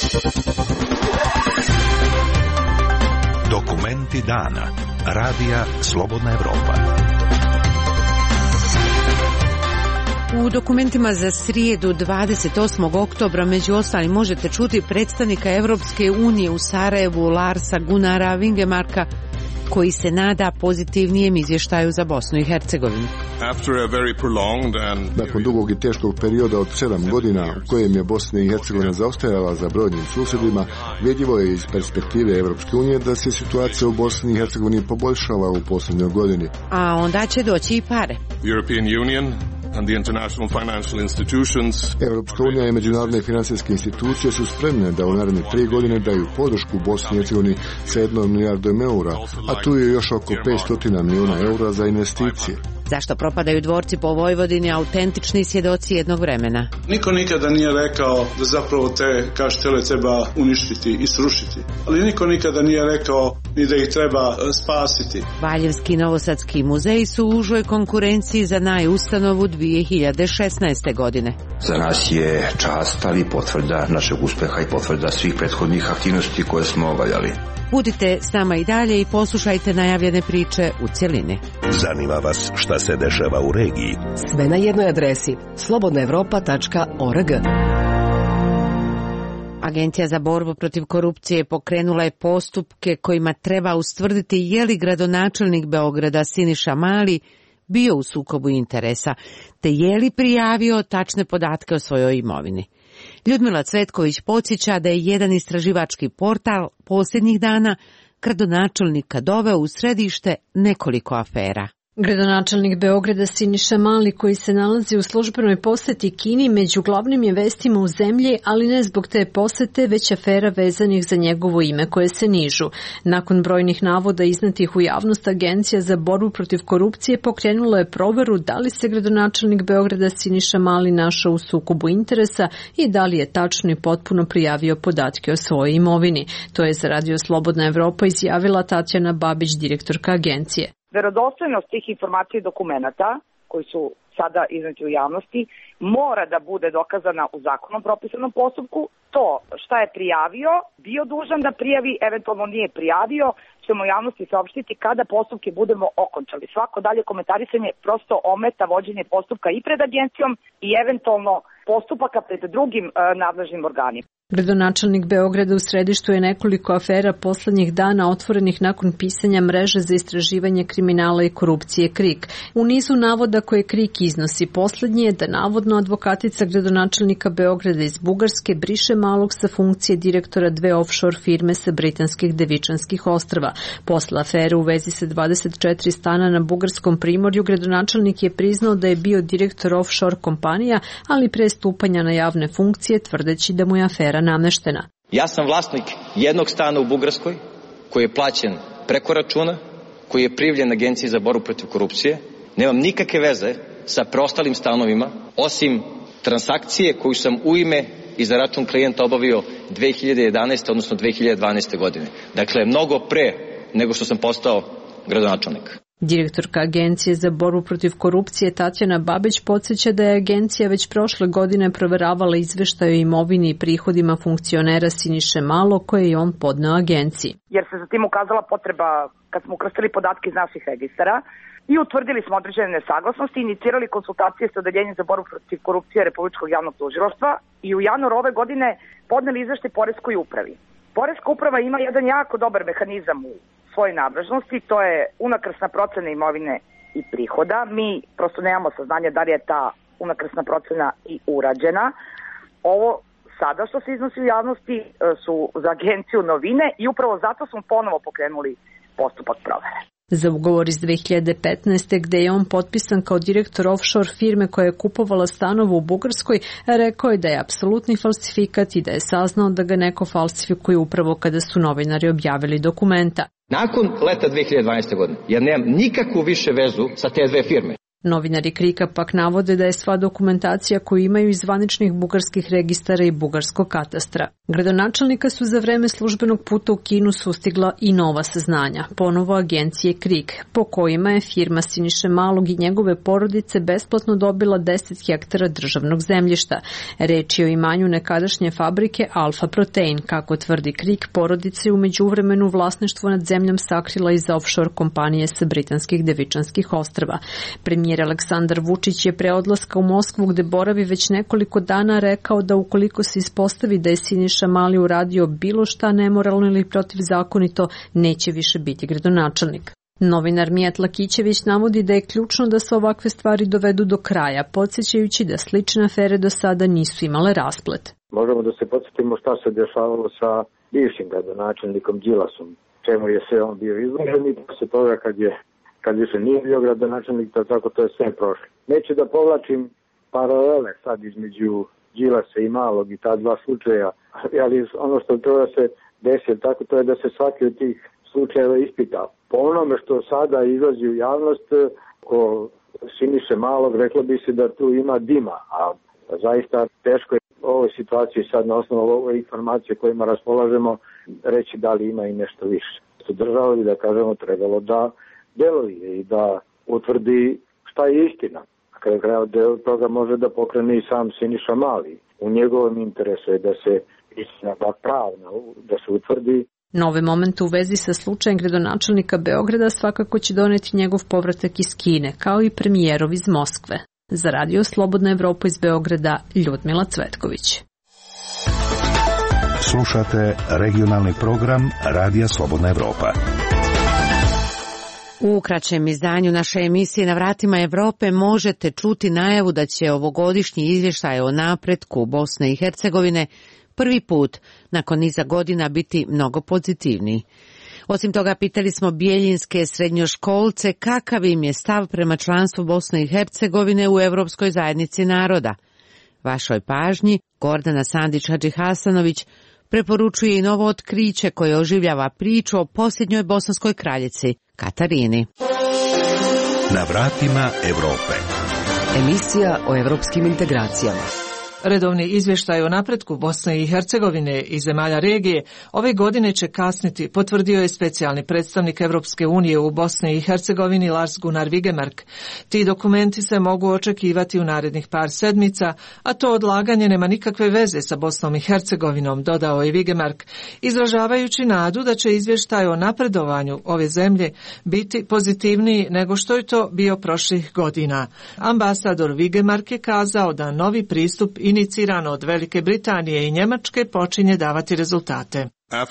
Dokumenti dana. Radija Slobodna Evropa. U dokumentima za srijedu 28. oktobra među ostalim možete čuti predstavnika Evropske unije u Sarajevu Larsa Gunnara Vingemarka, koji se nada pozitivnijem izvještaju za Bosnu i Hercegovinu. Nakon dugog i teškog perioda od 7 godina u kojem je Bosna i Hercegovina zaostajala za brojnim susjedima, vidljivo je iz perspektive Evropske unije da se situacija u Bosni i Hercegovini poboljšala u posljednjoj godini. A onda će doći i pare. Evropska unija i međunarodne financijske institucije su spremne da u naredne 3 godine daju podršku Bosni i Hercegovini sa 1 milijardom eura, a tu je još oko 500 milijuna eura za investicije. Zašto propadaju dvorci po Vojvodini, autentični svjedoci jednog vremena? Niko nikada nije rekao da zapravo te kaštele treba uništiti i srušiti. Ali niko nikada nije rekao ni da ih treba spasiti. Valjevski i Novosadski muzeji su u užoj konkurenciji za najustanovu 2016. godine. Za nas je čast, ali potvrda našeg uspeha i potvrda svih prethodnih aktivnosti koje smo obavljali. Budite s nama i dalje i poslušajte najavljene priče u cjelini. Zanima vas šta se dešava u regiji? Sve na jednoj adresi slobodnaevropa.org. Agencija za borbu protiv korupcije pokrenula je postupke kojima treba ustvrditi je li gradonačelnik Beograda Siniša Mali bio u sukobu interesa, te je li prijavio tačne podatke o svojoj imovini. Ljudmila Cvetković podsjeća da je jedan istraživački portal posljednjih dana gradonačelnika doveo u središte nekoliko afera. Gradonačelnik Beograda Siniša Mali, koji se nalazi u službenoj posjeti Kini, među glavnim je vestima u zemlji, ali ne zbog te posjete, već afera vezanih za njegovo ime koje se nižu. Nakon brojnih navoda iznetih u javnost, Agencija za borbu protiv korupcije pokrenula je proveru da li se gradonačelnik Beograda Siniša Mali našao u sukobu interesa i da li je tačno i potpuno prijavio podatke o svojoj imovini. To je za Radio Slobodna Evropa izjavila Tatjana Babić, direktorka agencije. Verodostojnost tih informacija i dokumenata koji su sada izneti u javnosti mora da bude dokazana u zakonom propisanom postupku. To šta je prijavio, bio dužan da prijavi, eventualno nije prijavio, ćemo javnosti saopštiti kada postupke budemo okončali. Svako dalje komentarisanje prosto ometa vođenje postupka i pred agencijom i eventualno postupaka pred drugim nadležnim organima. Gradonačelnik Beograda u središtu je nekoliko afera poslednjih dana otvorenih nakon pisanja mreže za istraživanje kriminala i korupcije KRIK. U nizu navoda koje KRIK iznosi, poslednji je da navodno advokatica gradonačelnika Beograda iz Bugarske briše Malog sa funkcije direktora 2 offshore firme sa britanskih Devičanskih ostrva. Posle afere u vezi sa 24 stana na bugarskom primorju, gradonačelnik je priznao da je bio direktor offshore kompanija, ali pre stupanja na javne funkcije tvrdeći da mu je afera nameštena. Ja sam vlasnik jednog stana u Bugarskoj koji je plaćen preko računa, koji je prijavljen Agenciji za borbu protiv korupcije. Nemam nikakve veze sa preostalim stanovima, osim transakcije koju sam u ime i za račun klijenta obavio 2011. odnosno 2012. godine. Dakle, mnogo pre nego što sam postao gradonačelnik. Direktorka Agencije za borbu protiv korupcije Tatjana Babić podsjeća da je agencija već prošle godine proveravala izveštaje o imovini i prihodima funkcionera Siniše Malo koje je on podneo agenciji. Jer se zatim ukazala potreba, kad smo ukrstili podatke iz naših registara i utvrdili smo određene nesaglasnosti, inicirali konsultacije sa Odeljenjem za borbu protiv korupcije Republičkog javnog tužilaštva i u januaru ove godine podneli izveštaj Poreskoj upravi. Poreska uprava ima jedan jako dobar mehanizam u svojoj nadležnosti, to je unakrsna procena imovine i prihoda. Mi prosto nemamo saznanja da li je ta unakrsna procena i urađena. Ovo sada što se iznosi u javnosti su za agenciju novine i upravo zato smo ponovo pokrenuli postupak provere. Za ugovor iz 2015. gde je on potpisan kao direktor offshore firme koja je kupovala stanove u Bugarskoj, rekao je da je apsolutni falsifikat i da je saznao da ga neko falsifikuje upravo kada su novinari objavili dokumenta. Nakon leta 2012. godine, ja nemam nikakvu više vezu sa te 2 firme. Novinari KRIK-a pak navode da je sva dokumentacija koju imaju iz zvaničnih bugarskih registara i bugarskog katastra. Gradonačelnika su za vreme službenog puta u Kinu sustigla i nova saznanja, ponovo agencije KRIK, po kojima je firma Siniše Malog i njegove porodice besplatno dobila 10 hektara državnog zemljišta. Reč je o imanju nekadašnje fabrike Alfa Protein. Kako tvrdi KRIK, porodica je u međuvremenu vlasništvo nad zemljom sakrila iza offshore kompanije sa britanskih Devičanskih ostrva. Premijer Aleksandar Vučić je pre odlaska u Moskvu, gde boravi već nekoliko dana, rekao da ukoliko se ispostavi da je Siniša Mali uradio bilo šta nemoralno ili protivzakonito, neće više biti gradonačelnik. Novinar Mijat Lakićević navodi da je ključno da se ovakve stvari dovedu do kraja, podsjećajući da slične afere do sada nisu imale rasplet. Možemo da se podsjetimo šta se dešavalo sa bivšim gradonačelnikom Đilasom, čemu je sve on bio izložen i posle toga kad više nije bio gradonačelnik, tako to je sve prošlo. Neću da povlačim paralele sad između Đilasa i Malog i ta dva slučaja, ali ono što treba da se desi, tako to je da se svaki od tih slučajeva ispita. Po onome što sada izlazi u javnost, ko Siniše Malog, reklo bi se da tu ima dima, a zaista teško je u ovoj situaciji sad na osnovu ove informacije kojima raspolažemo reći da li ima i nešto više. Država bi, da kažemo, trebalo da deluje i da utvrdi šta je istina. A kada kraja deo toga može da pokrene i sam Siniša Mali. U njegovom interesu je da se istina pravna, da se utvrdi. Nove momente u vezi sa slučajem gradonačelnika Beograda svakako će doneti njegov povratak iz Kine, kao i premijerov iz Moskve. Za Radio Slobodna Evropa iz Beograda, Ljudmila Cvetković. Slušate regionalni program Radija Slobodna Evropa. U kraćem izdanju naše emisije Na vratima Evrope možete čuti najavu da će ovogodišnji izvještaj o napretku Bosne i Hercegovine prvi put nakon niza godina biti mnogo pozitivniji. Osim toga, pitali smo bijeljinske srednjoškolce kakav im je stav prema članstvu Bosne i Hercegovine u Evropskoj zajednici naroda. Vašoj pažnji Gordana Sandić-Hadžihasanović preporučuje i novo otkriće koje oživljava priču o posljednjoj bosanskoj kraljici, Katarini. Na vratima Evrope. Emisija o evropskim integracijama. Redovni izvještaj o napretku Bosne i Hercegovine i zemalja regije ove godine će kasniti, potvrdio je specijalni predstavnik Evropske unije u Bosni i Hercegovini Lars Gunnar Vigemark. Ti dokumenti se mogu očekivati u narednih par sedmica, a to odlaganje nema nikakve veze sa Bosnom i Hercegovinom, dodao je Vigemark, izražavajući nadu da će izvještaj o napredovanju ove zemlje biti pozitivniji nego što je to bio prošlih godina. Ambasador Vigemark je kazao da novi pristup iniciran od Velike Britanije i Njemačke počinje davati rezultate.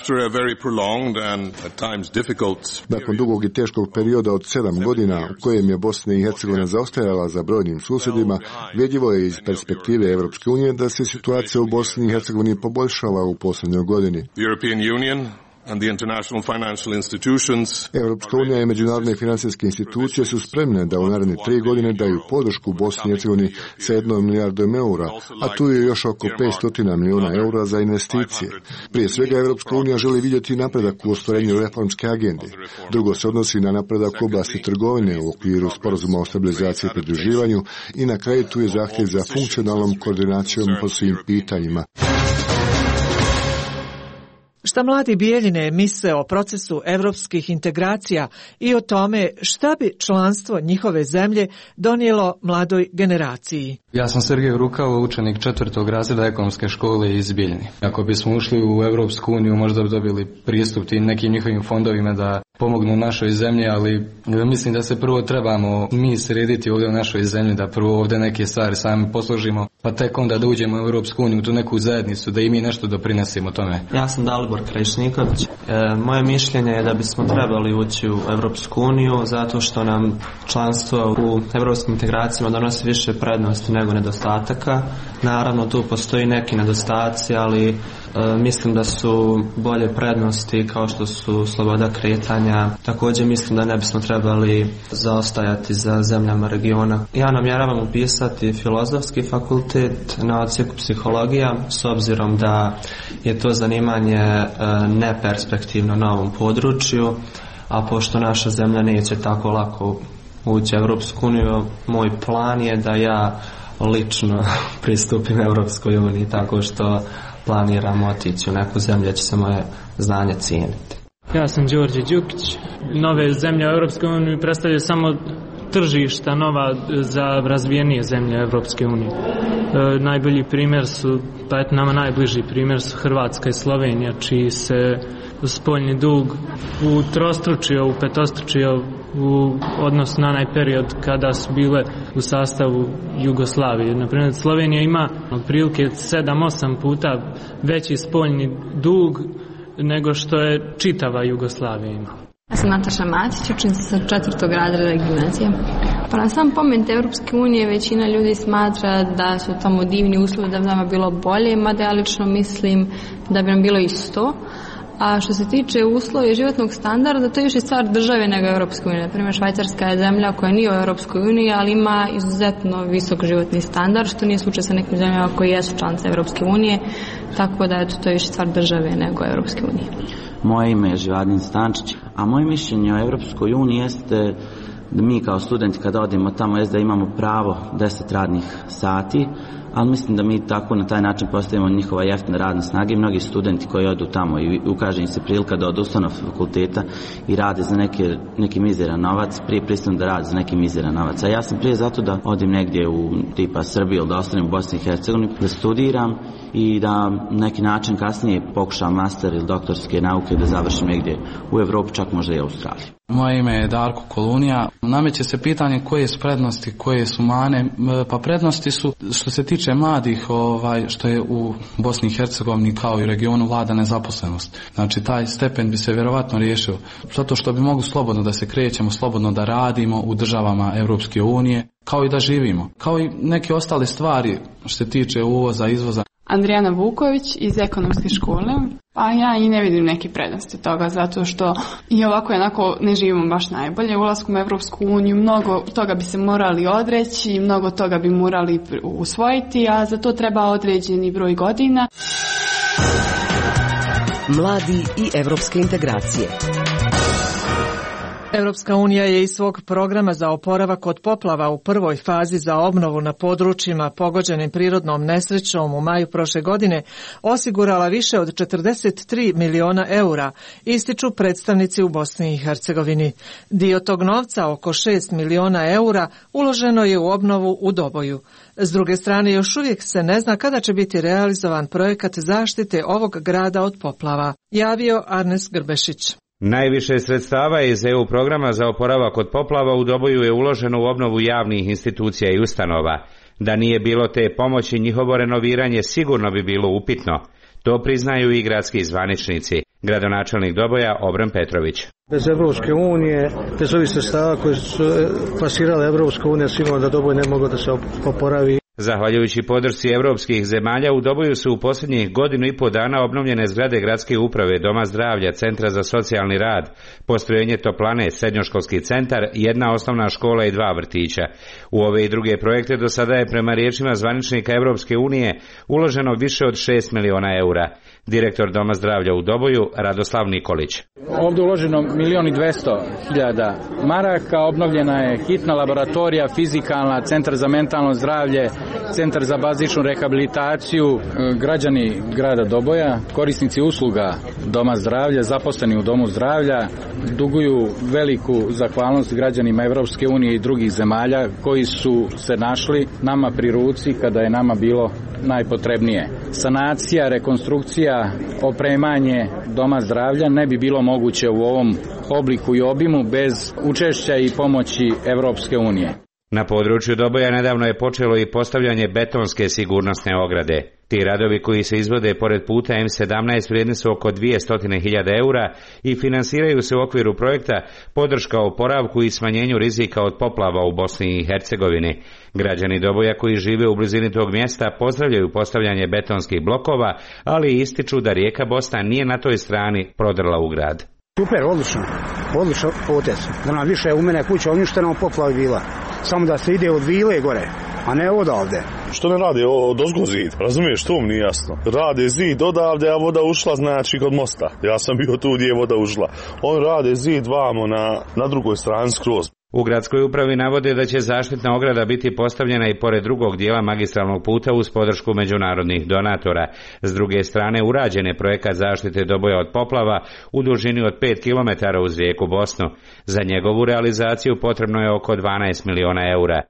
Nakon dugog i teškog perioda od 7 godina u kojem je Bosna i Hercegovina zaostajala za brojnim susjedima, vidljivo je iz perspektive Evropske unije da se situacija u Bosni i Hercegovini poboljšala u posljednjoj godini. Europska unija i međunarodne financijske institucije su spremne da u naredne 3 godine daju podršku Bosni i Hercegovini sa 1 milijardom eura, a tu je još oko 500 milijuna eura za investicije. Prije svega Europska unija želi vidjeti napredak u ostvarenju reformske agende. Drugo se odnosi na napredak u oblasti trgovine u okviru sporazuma o stabilizaciji i pridruživanju i na kraju tu je zahtjev za funkcionalnom koordinacijom po svim pitanjima. Šta mladi Bijeljine misle o procesu evropskih integracija i o tome šta bi članstvo njihove zemlje donijelo mladoj generaciji? Ja sam Sergej Rukavo, učenik 4. razreda ekonomske škole iz Bijeljine. Ako bismo ušli u Evropsku uniju, možda bi dobili pristup tim nekim njihovim fondovima da pomognu našoj zemlji, ali mislim da se prvo trebamo mi srediti ovdje u našoj zemlji, da prvo ovdje neke stvari sami posložimo, pa tek onda da uđemo u Evropsku uniju, u tu neku zajednicu, da i mi nešto doprinesimo tome. Ja sam Dalibor Krajišniković. Moje mišljenje je da bismo trebali ući u Evropsku uniju zato što nam članstvo u evropskim integracijama donosi više prednosti nego nedostataka. Naravno tu postoji neki nedostaci, ali mislim da su bolje prednosti kao što su sloboda kretanja. Također mislim da ne bismo trebali zaostajati za zemljama regiona. Ja namjeravam upisati filozofski fakultet na odsjeku psihologija s obzirom da je to zanimanje neperspektivno na ovom području, a pošto naša zemlja neće tako lako ući u Evropsku uniju, moj plan je da ja lično pristupim Evropskoj uniji, tako što planiram otići u neku zemlju gdje će se moje znanje cijeniti. Ja sam Đorđe Đukić. Nove zemlje u Evropskoj uniji predstavljaju samo tržišta nova za razvijenije zemlje Evropske unije. Najbolji primjer su, pa eto nama najbliži primjer su Hrvatska i Slovenija, čiji se spoljni dug utrostručio, upetostručio u odnosu na onaj period kada su bile u sastavu Jugoslavije. Naprimjer, Slovenija ima otprilike 7-8 puta veći spoljni dug nego što je čitava Jugoslavija ima. Ja sam Nataša Matić, učenica sa 4. razreda gimnazije. Pa na sam pomen Evropske unije većina ljudi smatra da su tamo divni uslovi, da bi nama bilo bolje, mada ja lično mislim da bi nam bilo isto. A što se tiče uslova i životnog standarda, to je više stvar države nego Evropske unije. Naprimjer, Švajcarska je zemlja koja nije u Evropskoj uniji, ali ima izuzetno visok životni standard, što nije slučaj sa nekim zemljama koje jesu članice Evropske unije, tako da eto, to je više stvar države nego Evropske unije. Moje ime je Živadin Stančić, a moje mišljenje o Evropskoj uniji jeste da mi kao studenti kada odemo tamo jeste da imamo pravo 10 radnih sati, ali mislim da mi tako na taj način postavimo njihova jeftina radna snaga i mnogi studenti koji odu tamo i ukaže im se prilika da odustanu od fakulteta i rade za neki mizeran novac, prije pristanu da rade za neki mizeran novac. A ja sam prije zato da odim negdje u tipa Srbiju ili da ostanem u Bosni i Hercegovini, da studiram i da na neki način kasnije pokušam master ili doktorske nauke da završim negdje u Evropi, čak možda i Australiji. Moje ime je Darko Kolunija. Nameće se pitanje koje su prednosti, koje su mane. Pa prednosti su što se tiče mladih, što je u Bosni i Hercegovini kao i regionu vlada nezaposlenost. Znači taj stepen bi se vjerovatno riješio zato što bi mogli slobodno da se krećemo, slobodno da radimo u državama Europske unije, kao i da živimo. Kao i neke ostale stvari što se tiče uvoza, izvoza. Andrijana Vuković iz ekonomske škole. Pa ja i ne vidim neke prednosti toga, zato što i ovako i onako ne živimo baš najbolje. Ulaskom u Evropsku uniju mnogo toga bi se morali odreći, mnogo toga bi morali usvojiti, a za to treba određeni broj godina. Mladi i evropske integracije. Europska unija je iz svog programa za oporavak od poplava u prvoj fazi za obnovu na područjima pogođenim prirodnom nesrećom u maju prošle godine osigurala više od 43 miliona eura, ističu predstavnici u Bosni i Hercegovini. Dio tog novca, oko 6 miliona eura, uloženo je u obnovu u Doboju. S druge strane, još uvijek se ne zna kada će biti realizovan projekat zaštite ovog grada od poplava, javio Arnes Grbešić. Najviše sredstava iz EU programa za oporavak od poplava u Doboju je uloženo u obnovu javnih institucija i ustanova. Da nije bilo te pomoći, njihovo renoviranje sigurno bi bilo upitno. To priznaju i gradski zvaničnici. Gradonačelnik Doboja Obran Petrović. Bez Evropske unije, bez ovih sredstava koje su plasirale Evropska unija, sigurno da Doboj ne mogu da se oporavi. Zahvaljujući podršci evropskih zemalja, u Doboju su u posljednjih godinu i pol dana obnovljene zgrade gradske uprave, Doma zdravlja, Centra za socijalni rad, postrojenje toplane, srednjoškolski centar, jedna osnovna škola i 2 vrtića. U ove i druge projekte do sada je prema riječima zvaničnika Evropske unije uloženo više od 6 miliona eura. Direktor Doma zdravlja u Doboju, Radoslav Nikolić. Ovdje uloženo 1.200.000 maraka, obnovljena je hitna laboratorija, fizikalna, centar za mentalno zdravlje, centar za bazičnu rehabilitaciju. Građani grada Doboja, korisnici usluga Doma zdravlja, zaposleni u Domu zdravlja, duguju veliku zahvalnost građanima Evropske unije i drugih zemalja koji su se našli nama pri ruci kada je nama bilo najpotrebnije. Sanacija, rekonstrukcija, opremanje Doma zdravlja ne bi bilo moguće u ovom obliku i obimu bez učešća i pomoći Evropske unije. Na području Doboja nedavno je počelo i postavljanje betonske sigurnosne ograde. Ti radovi koji se izvode pored puta M17 vrijedni su oko 200.000 eura i finansiraju se u okviru projekta podrška oporavku i smanjenju rizika od poplava u Bosni i Hercegovini. Građani Doboja koji žive u blizini tog mjesta pozdravljaju postavljanje betonskih blokova, ali ističu da rijeka Bosna nije na toj strani prodrla u grad. Super, odličan potez. Da nam više u mene kuća uništena, poplavi bila. Samo da se ide od vile gore, a ne odavde. Što ne radi odozgo zid? Razumiješ, to mi nije jasno. Rade zid odavde, a voda ušla znači kod mosta. Ja sam bio tu gdje je voda ušla. On rade zid vamo na drugoj strani skroz. U gradskoj upravi navode da će zaštitna ograda biti postavljena i pored drugog dijela magistralnog puta uz podršku međunarodnih donatora. S druge strane, urađen je projekat zaštite Doboja od poplava u dužini od 5 km uz rijeku Bosnu. Za njegovu realizaciju potrebno je oko 12 miliona eura.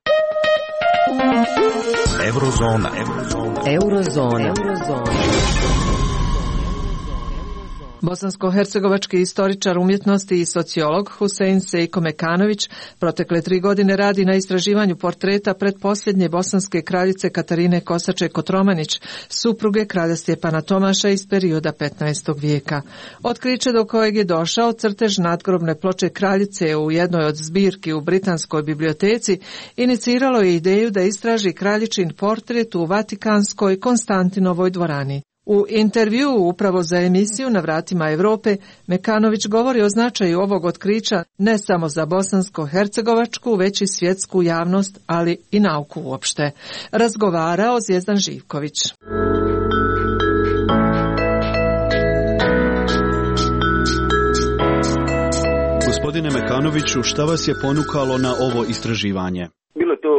Eurozona. Bosansko-hercegovački istoričar umjetnosti i sociolog Husein Sejko Mekanović protekle 3 godine radi na istraživanju portreta pretposljednje bosanske kraljice Katarine Kosače-Kotromanić, supruge kralja Stjepana Tomaša iz perioda 15. vijeka. Otkriće do kojeg je došao crtež nadgrobne ploče kraljice u jednoj od zbirki u Britanskoj biblioteci iniciralo je ideju da istraži kraljičin portret u Vatikanskoj Konstantinovoj dvorani. U intervjuu upravo za emisiju Na vratima Europe, Mekanović govori o značaju ovog otkrića ne samo za bosansko-hercegovačku, već i svjetsku javnost, ali i nauku uopšte. Razgovarao Zvijezdan Živković. Gospodine Mekanoviću, šta vas je ponukalo na ovo istraživanje? Bilo je to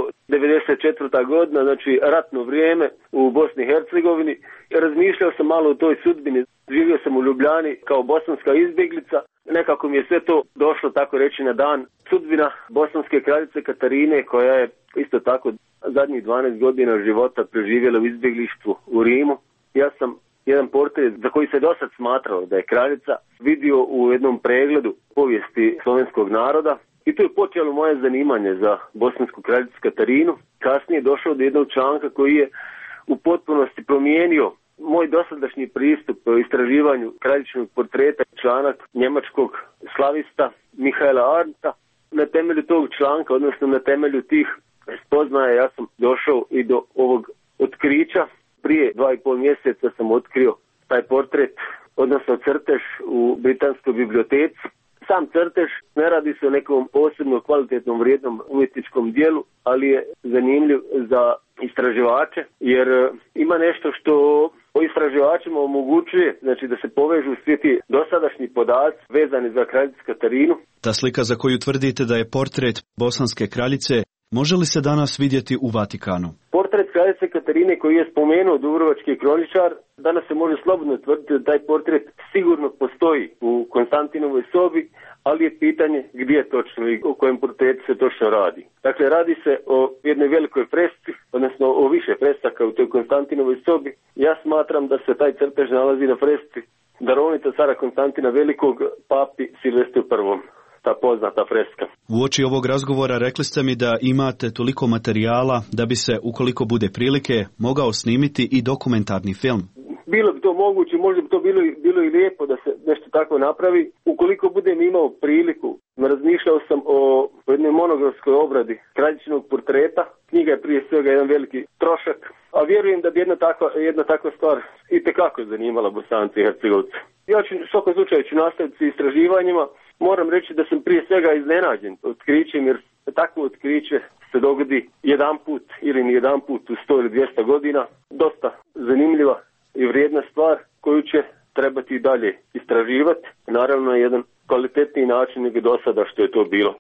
94. godina, znači ratno vrijeme u Bosni i Hercegovini. Razmišljao sam malo o toj sudbini. Živio sam u Ljubljani kao bosanska izbjeglica. Nekako mi je sve to došlo, tako reći, na dan. Sudbina bosanske kraljice Katarine, koja je isto tako zadnjih 12 godina života preživjela u izbjeglištvu u Rimu. Ja sam jedan portret za koji se dosad smatrao da je kraljica vidio u jednom pregledu povijesti slovenskog naroda. I tu je počelo moje zanimanje za bosansku kraljicu Katarinu. Kasnije je došao do jednog članka koji je u potpunosti promijenio moj dosadašnji pristup o istraživanju kraljičinog portreta, članak njemačkog slavista Mihaela Arndta. Na temelju tog članka, odnosno na temelju tih spoznaja, ja sam došao i do ovog otkrića. Prije 2,5 mjeseca sam otkrio taj portret, odnosno crtež u Britanskoj biblioteci. Sam crtež ne radi se o nekom posebno kvalitetnom vrijednom umjetničkom dijelu, ali je zanimljiv za istraživače, jer ima nešto što o istraživačima omogućuje, znači da se povežu svi ti dosadašnji podaci vezani za kraljicu Katarinu. Ta slika za koju tvrdite da je portret bosanske kraljice, može li se danas vidjeti u Vatikanu? Portret kraljice Katarine koji je spomenuo dubrovački kroničar, danas se može slobodno tvrditi da taj portret sigurno postoji u Konstantinovoj sobi, ali je pitanje gdje točno i o kojem portretu se točno radi. Dakle, radi se o jednoj velikoj fresci, odnosno o više fresaka u toj Konstantinovoj sobi. Ja smatram da se taj crtež nalazi na fresci darovnica cara Konstantina Velikog papi Silvestru I. Ta poznata freska. Uoči ovog razgovora rekli ste mi da imate toliko materijala da bi se, ukoliko bude prilike, mogao snimiti i dokumentarni film. Bilo bi to moguće, možda bi to bilo i lijepo da se nešto tako napravi. Ukoliko budem imao priliku, razmišljao sam o jednoj monografskoj obradi kraljičinog portreta. Knjiga je prije svega jedan veliki trošak, a vjerujem da bi jedna takva stvar itekako zanimala Bosance i Hercegovce. Ja ću u svakom slučaju nastaviti s istraživanjima. Moram reći da sam prije svega iznenađen otkrićem, jer takvo otkriće se dogodi jedan put ili ni jedan put u 100 ili 200 godina. Dosta zanimljiva i vrijedna stvar koju će trebati i dalje istraživati. Naravno, jedan kvalitetniji način nego do sada što je to bilo.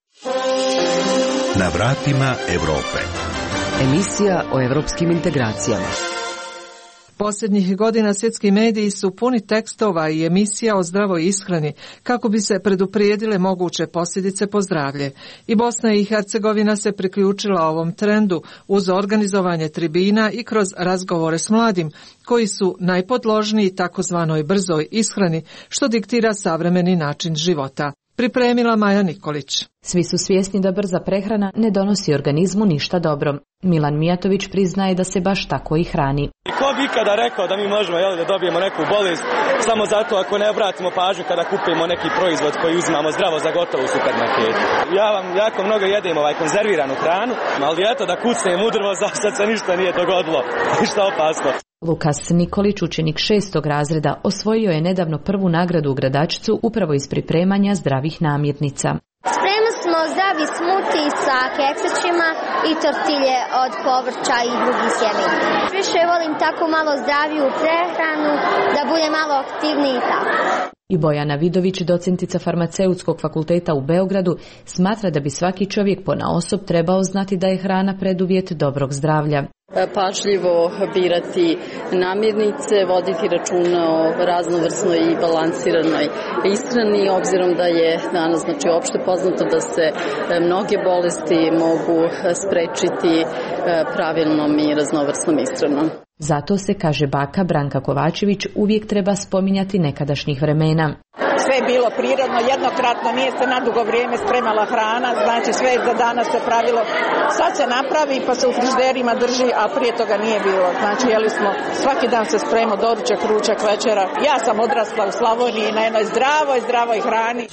Na vratima Europe. Emisija o evropskim integracijama. Posljednjih godina svjetski mediji su puni tekstova i emisija o zdravoj ishrani kako bi se preduprijedile moguće posljedice po zdravlje. I Bosna i Hercegovina se priključila ovom trendu uz organizovanje tribina i kroz razgovore s mladim koji su najpodložniji takozvanoj brzoj ishrani što diktira savremeni način života. Pripremila Maja Nikolić. Svi su svjesni da brza prehrana ne donosi organizmu ništa dobro. Milan Mijatović priznaje da se baš tako i hrani. Ko bi ikada rekao da mi možemo da dobijemo neku bolest samo zato ako ne obratimo pažnju kada kupimo neki proizvod koji uzimamo zdravo za gotovo u supermarketu. Ja vam jako mnogo jedem konzerviranu hranu, ali eto da kucnem u drvo, sad se ništa nije dogodilo, ništa opasno. Lukas Nikolić, učenik 6. razreda, osvojio je nedavno prvu nagradu u Gradačcu upravo iz pripremanja zdravih namirnica. Spremili smo zdravi smuti sa keksićima i tortilje od povrća i drugih sjemenja. Više volim tako malo zdraviju prehranu, da budem malo aktivniji i tako. I Bojana Vidović, docentica farmaceutskog fakulteta u Beogradu, smatra da bi svaki čovjek ponaosob trebao znati da je hrana preduvjet dobrog zdravlja. Pažljivo birati namirnice, voditi računa o raznovrsnoj i balansiranoj ishrani, obzirom da je danas opšte poznato da se mnoge bolesti mogu sprečiti pravilnom i raznovrsnom ishranom. Zato se, kaže baka Branka Kovačević, uvijek treba spominjati nekadašnjih vremena. Sve je bilo prirodno, jednokratno, nije se na dugo vrijeme spremala hrana, znači sve je za danas se pravilo. Sad se napravi pa se u frižiderima drži, a prije toga nije bilo. Znači jeli smo, svaki dan se spremao doručak, ručak, večera. Ja sam odrasla u Slavoniji na jednoj zdravoj hrani.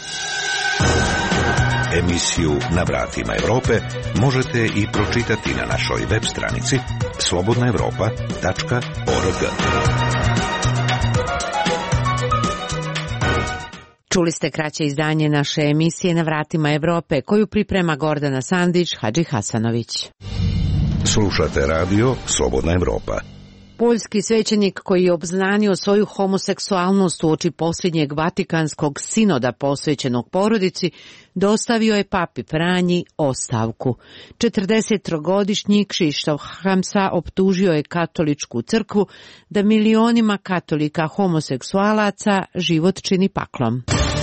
Emisiju Na vratima Europe možete i pročitati na našoj web stranici slobodnaevropa.org. Čuli ste kraće izdanje naše emisije Na vratima Europe, koju priprema Gordana Sandić, Hadži Hasanović. Slušate radio Slobodna Evropa. Poljski svećenik koji je obznanio svoju homoseksualnost uoči posljednjeg Vatikanskog sinoda posvećenog porodici, dostavio je papi Franji ostavku. 43-godišnji Krzysztof Haramsa optužio je katoličku crkvu da milionima katolika homoseksualaca život čini paklom.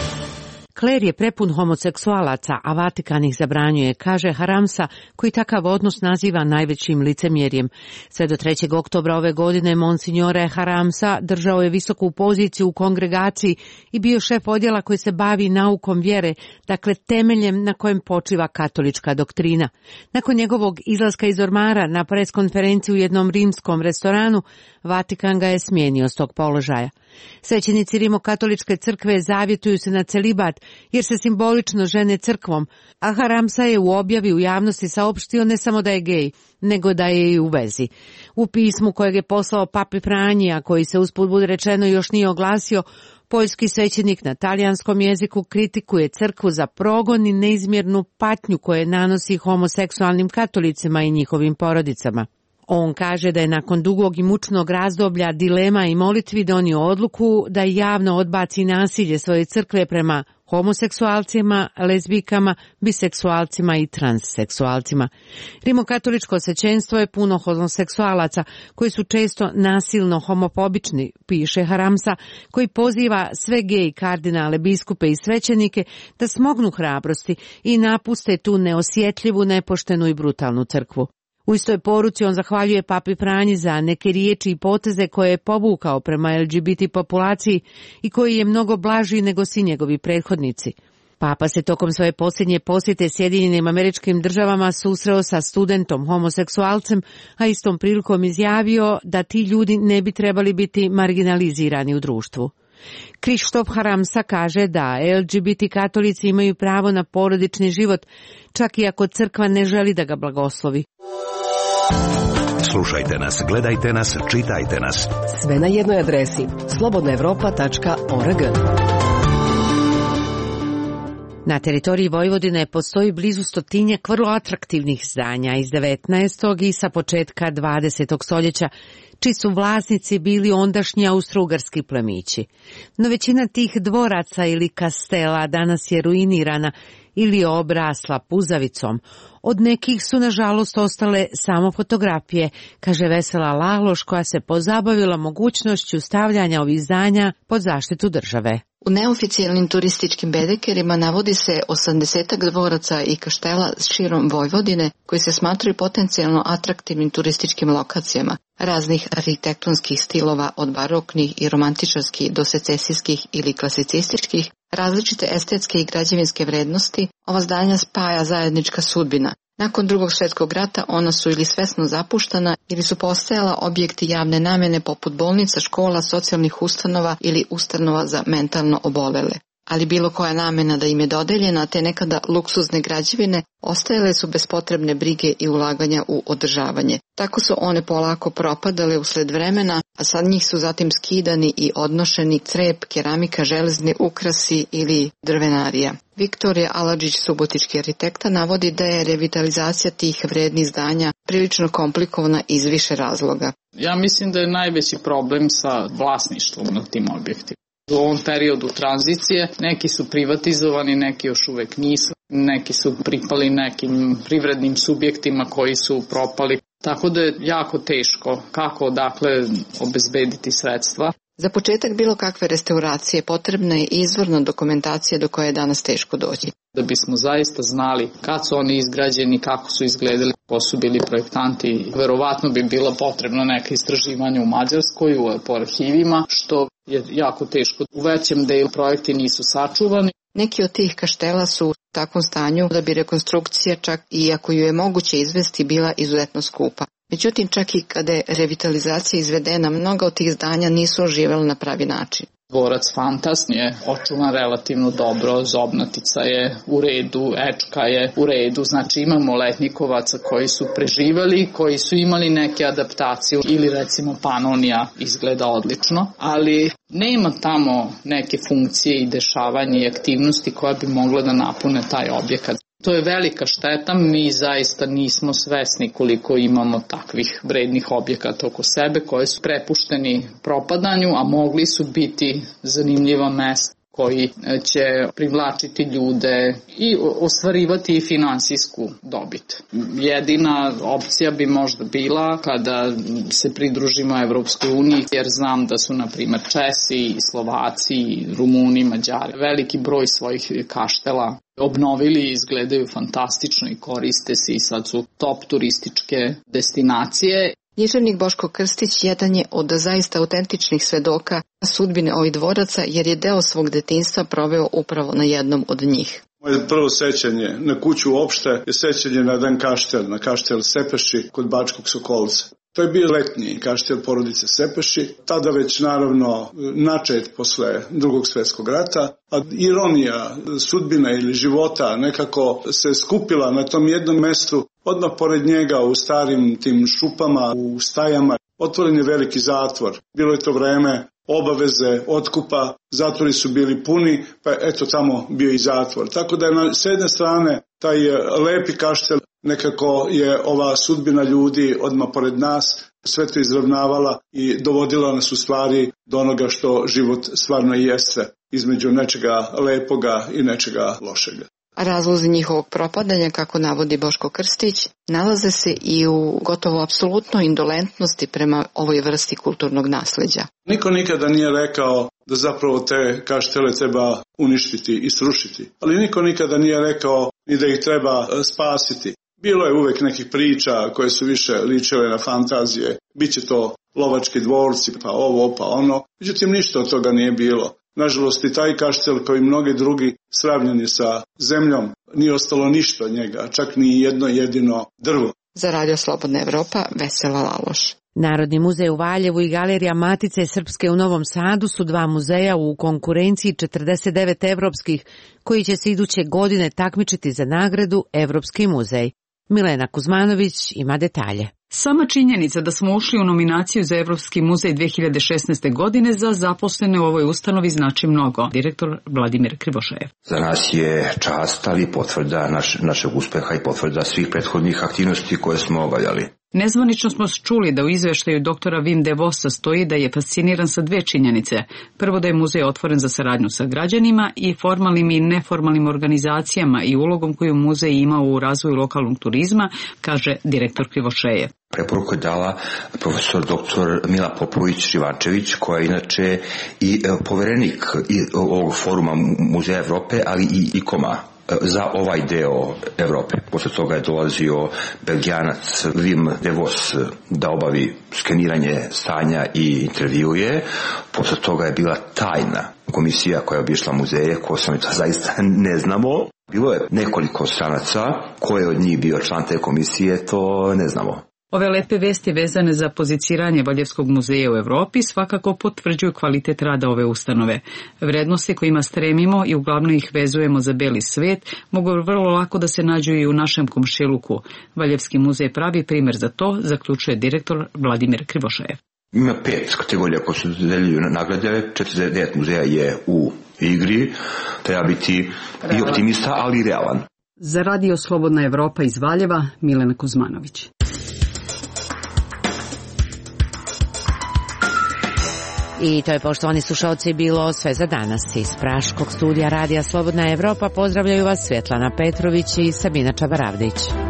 Kler je prepun homoseksualaca, a Vatikan ih zabranjuje, kaže Haramsa, koji takav odnos naziva najvećim licemjerjem. Sve do 3. oktobra ove godine Monsignore Haramsa držao je visoku poziciju u kongregaciji i bio šef odjela koji se bavi naukom vjere, dakle temeljem na kojem počiva katolička doktrina. Nakon njegovog izlaska iz ormara na preskonferenciji u jednom rimskom restoranu, Vatikan ga je smijenio s tog položaja. Svećenici Rimokatoličke crkve zavjetuju se na celibat jer se simbolično žene crkvom, a Haramsa je u objavi u javnosti saopštio ne samo da je gej, nego da je i u vezi. U pismu kojeg je poslao papi Franji, a koji se usput budi rečeno još nije oglasio, poljski svećenik na talijanskom jeziku kritikuje crkvu za progon i neizmjernu patnju koje nanosi homoseksualnim katolicima i njihovim porodicama. On kaže da je nakon dugog i mučnog razdoblja dilema i molitvi donio odluku da javno odbaci nasilje svoje crkve prema homoseksualcima, lezbijkama, biseksualcima i transseksualcima. Rimokatoličko svećenstvo je puno homoseksualaca koji su često nasilno homofobični, piše Haramsa, koji poziva sve gej kardinale, biskupe i svećenike da smognu hrabrosti i napuste tu neosjetljivu, nepoštenu i brutalnu crkvu. U istoj poruci on zahvaljuje papi Franji za neke riječi i poteze koje je povukao prema LGBT populaciji i koji je mnogo blaži nego svi njegovi prethodnici. Papa se tokom svoje posljednje posjete Sjedinjenim Američkim Državama susreo sa studentom homoseksualcem, a istom prilikom izjavio da ti ljudi ne bi trebali biti marginalizirani u društvu. Krzysztof Haramsa kaže da LGBT katolici imaju pravo na porodični život, čak i ako crkva ne želi da ga blagoslovi. Slušajte nas, gledajte nas, čitajte nas. Sve na jednoj adresi slobodnaevropa.org. Na teritoriji Vojvodine postoji blizu 100 vrlo atraktivnih zdanja iz 19. i sa početka 20. stoljeća, čiji su vlasnici bili ondašnji austrougarski plemići. No većina tih dvoraca ili kastela danas je ruinirana ili obrasla puzavicom. Od nekih su, nažalost, ostale samo fotografije, kaže Vesela Laloš, koja se pozabavila mogućnošću stavljanja ovih zdanja pod zaštitu države. U neoficijalnim turističkim bedekerima navodi se 80 dvoraca i kaštela širom Vojvodine koji se smatraju potencijalno atraktivnim turističkim lokacijama, raznih arhitektonskih stilova od baroknih i romantičarskih do secesijskih ili klasicističkih, različite estetske i građevinske vrednosti. Ova zdanja spaja zajednička sudbina. Nakon Drugog svjetskog rata ona su ili svesno zapuštana ili su postajala objekti javne namjene poput bolnica, škola, socijalnih ustanova ili ustanova za mentalno obolele. ali bilo koja namena da im je dodeljena, te nekada luksuzne građevine, ostajale su bez potrebne brige i ulaganja u održavanje. Tako su one polako propadale usled vremena, a sad njih su zatim skidani i odnošeni crep, keramika, železni ukrasi ili drvenarija. Viktorija Aladžić, subotički arhitekta, navodi da je revitalizacija tih vrednih zdanja prilično komplikovana iz više razloga. Ja mislim da je najveći problem sa vlasništvom na tim objektima. U ovom periodu tranzicije neki su privatizovani, neki još uvek nisu, neki su pripali nekim privrednim subjektima koji su propali, tako da je jako teško kako odakle obezbediti sredstva. Za početak bilo kakve restauracije potrebna je izvorna dokumentacija do koje je danas teško doći. Da bismo zaista znali kad su oni izgrađeni, kako su izgledali, ko su bili projektanti, verovatno bi bilo potrebno neke istraživanje u Mađarskoj, po arhivima, što je jako teško. U većem delu projekti nisu sačuvani. Neki od tih kaštela su u takvom stanju da bi rekonstrukcija, čak i ako ju je moguće izvesti, bila izuzetno skupa. Međutim, čak i kada je revitalizacija izvedena, mnoga od tih zdanja nisu oživjela na pravi način. Dvorac Fantast je očuvan relativno dobro, zobnatica je u redu, ečka je u redu, znači imamo letnikovaca koji su preživali, koji su imali neke adaptacije ili recimo Panonija izgleda odlično, ali nema tamo neke funkcije i dešavanja i aktivnosti koja bi mogla da napune taj objekat. To je velika šteta, mi zaista nismo svesni koliko imamo takvih vrednih objekata oko sebe koji su prepušteni propadanju, a mogli su biti zanimljiva mesta koji će privlačiti ljude i ostvarivati finansijsku dobit. Jedina opcija bi možda bila kada se pridružimo Evropskoj uniji, jer znam da su, na primjer, Česi, Slovaci, Rumuni, Mađari veliki broj svojih kaštela obnovili i izgledaju fantastično i koriste se i sad su top turističke destinacije. Književnik Boško Krstić jedan je od zaista autentičnih svedoka sudbine ovih dvoraca, jer je deo svog detinjstva proveo upravo na jednom od njih. Moje prvo sećanje na kuću uopšte je sećanje na jedan kaštel, na kaštel Sepeši kod Bačkog Sokolca. To je bio letnji kaštel porodice Sepeši, tada već naravno načet posle Drugog svjetskog rata, a ironija sudbina ili života nekako se skupila na tom jednom mestu, odmah pored njega u starim tim šupama, u stajama. Otvoren je veliki zatvor, bilo je to vreme obaveze, otkupa, zatvori su bili puni, pa eto tamo bio i zatvor. Tako da je s jedne strane taj lepi kaštel, nekako je ova sudbina ljudi odmah pored nas sve to izravnavala i dovodila nas u stvari do onoga što život stvarno jeste, između nečega lepoga i nečega lošega. Razlozi njihovog propadanja, kako navodi Boško Krstić, nalaze se i u gotovo apsolutnoj indolentnosti prema ovoj vrsti kulturnog nasleđa. Niko nikada nije rekao da zapravo te kaštele treba uništiti i srušiti, ali niko nikada nije rekao ni da ih treba spasiti. Bilo je uvek nekih priča koje su više ličile na fantazije, biće to lovački dvorci, pa ovo, pa ono, međutim ništa od toga nije bilo. Nažalost i taj kaštel kao i mnogi drugi sravnjeni sa zemljom, nije ostalo ništa od njega, čak ni jedno jedino drvo. Za Radio Slobodna Evropa, Vesela Laloš. Narodni muzej u Valjevu i Galerija Matice Srpske u Novom Sadu su dva muzeja u konkurenciji 49 evropskih, koji će se iduće godine takmičiti za nagradu Evropski muzej. Milena Kuzmanović ima detalje. Sama činjenica da smo ušli u nominaciju za Evropski muzej 2016. godine za zaposlene u ovoj ustanovi znači mnogo. Direktor Vladimir Krivošejev. Za nas je čast, ali potvrda našeg uspeha i potvrda svih prethodnih aktivnosti koje smo obavljali. Nezvanično smo čuli da u izveštaju doktora Wim de Vossa stoji da je fasciniran sa dve činjenice. Prvo, da je muzej otvoren za saradnju sa građanima i formalnim i neformalnim organizacijama i ulogom koju muzej ima u razvoju lokalnog turizma, kaže direktor Krivošejev. Preporuku je dala profesor dr. Mila Popović-Živančević, koja je inače i poverenik ovog foruma Muzeja Evrope, ali i ICOM-a za ovaj deo Evrope. Posle toga je dolazio Belgijanac Wim de Vos da obavi skeniranje stanja i intervjuje. Posle toga je bila tajna komisija koja je obišla muzeje, ko sam to zaista ne znamo. Bilo je nekoliko stranaca, ko je od njih bio član te komisije, to ne znamo. Ove lepe vesti vezane za poziciranje Valjevskog muzeja u Evropi svakako potvrđuju kvalitet rada ove ustanove. Vrednosti kojima stremimo i uglavnom ih vezujemo za beli svet mogu vrlo lako da se nađu i u našem komšiluku. Valjevski muzej pravi primer za to, zaključuje direktor Vladimir Krivošajev. Ima 5 kategorija koje su deljuju nagrade, 49 muzeja je u igri, treba biti i optimista, ali i realan. Za radio Slobodna Evropa iz Valjeva, Milena Kuzmanović. I to je, poštovani slušalci, bilo sve za danas. Iz Praškog studija Radija Slobodna Evropa pozdravljaju vas Svetlana Petrović i Sabina Čabaravdić.